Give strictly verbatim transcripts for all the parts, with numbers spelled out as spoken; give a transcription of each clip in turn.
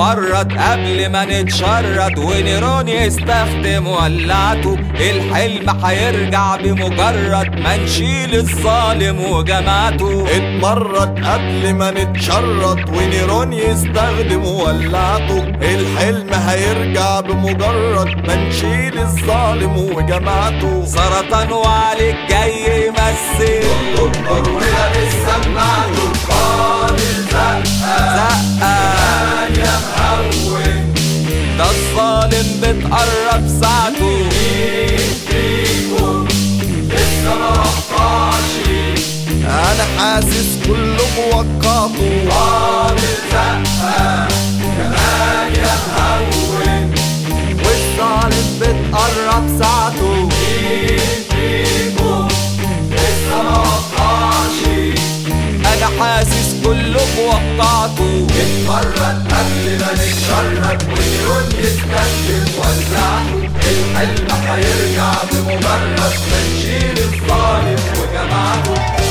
بتقرط قبل ما نتشرط، ونيرون يستخدم ولعته. الحلم هيرجع بمجرد ما نشيل الظالم وجماعته. اتمرد قبل ما نتشرط ونيرون يستخدم ولعته. الحلم هيرجع بمجرد ما نشيل الظالم وجماعته. سرطان وعليك جاي يمثل دكتور ولابس سماعته. قابل زقة زقة يا مهون، ده الظالم بتقرب ساعته. مين فيكم لسه ما وقعش؟ انا حاسس كله بوقعته. قابل زقة كمان يا مهون، والظالم بتقرب ساعته. مين فيكم لسه ما وقعش؟ انا حاسس كله بوقعته. اتمرد قبل ما نتشرد ونيرون يستخدم ولعته. الحلم هيرجع بمجرد ما نشيل الظالم وجماعته.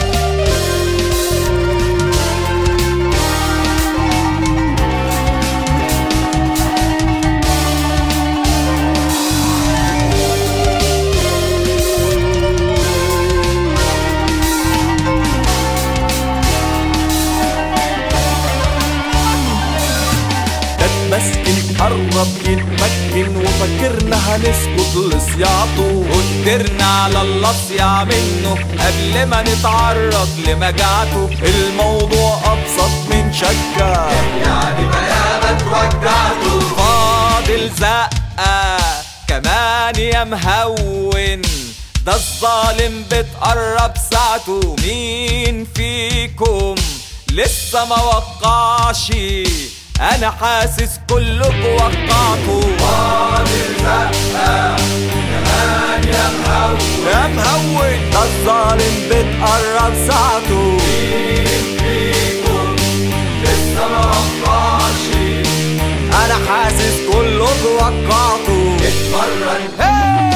مسكن قرب يتمكن وفكرنا هنسكت لصياعته. قدرنا على الله صياع منه قبل ما نتعرض لمجاعته. الموضوع أبسط من شكة، يعني بيانا توجعته. فاضل زقة كمان يا مهون، ده الظالم بتقرب ساعته. مين فيكم لسه ما وقعش؟ انا حاسس كلكم وقعتوا. فاضل زقة كمان يا مهون، يا مهون ده الظالم بتقرب ساعته. مين فيكم لسه ما وقعش؟ انا حاسس كلكم وقعتوا. اتمرن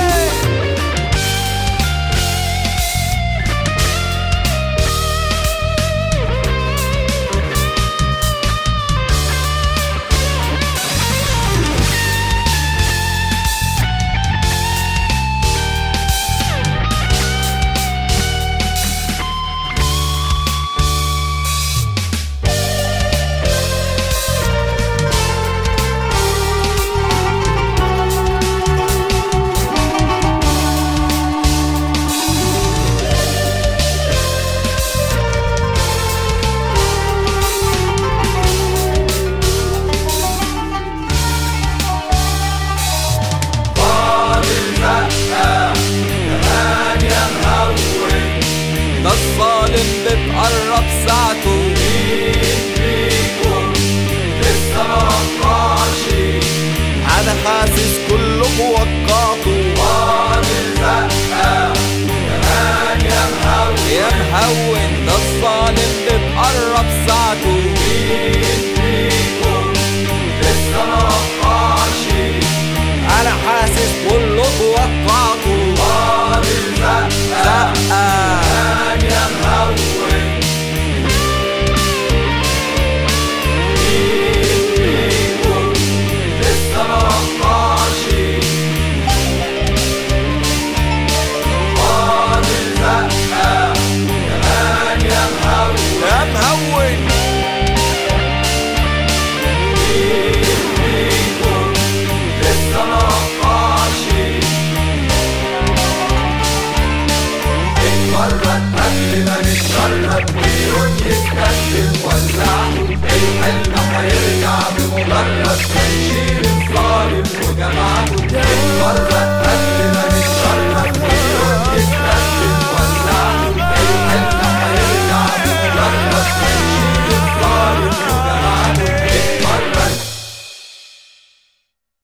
ده الظالم بتقرب ساعته. مين فيكم لسه ما وقعش؟ انا حاسس كله بوقعته. فاضل زقة كمان يا مهون، يا مهون ده الظالم بتقرب ساعته.